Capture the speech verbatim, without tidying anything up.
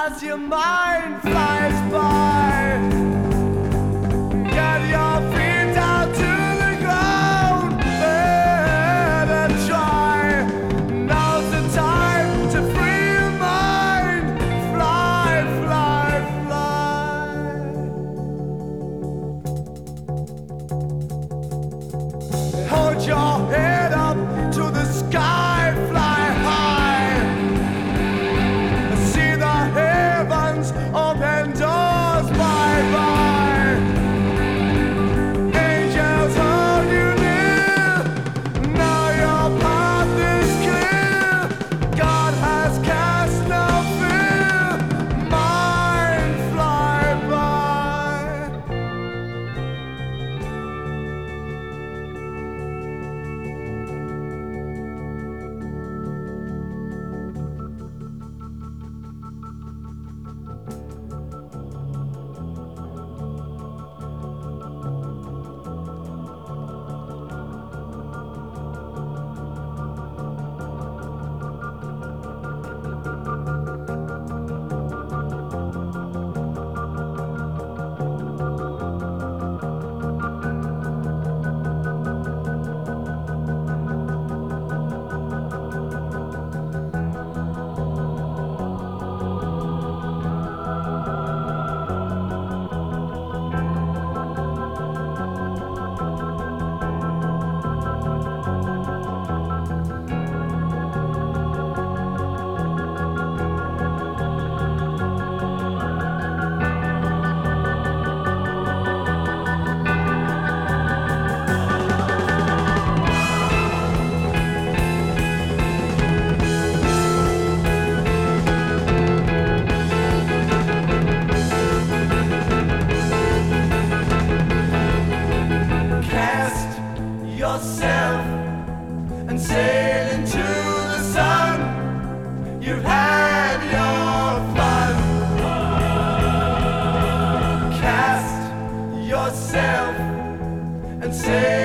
as your mind flies by. Get your feet down to the ground, let it try. Now's the time to free your mind. Fly, fly, fly. Hold your head up to the sky, fly high. See the heavens, open doors, bye bye. Angels hold you near. Now your path is clear. God has cast no fear. Mind fly by. Cast yourself and sail into the sun. You've had your fun. Cast yourself and sail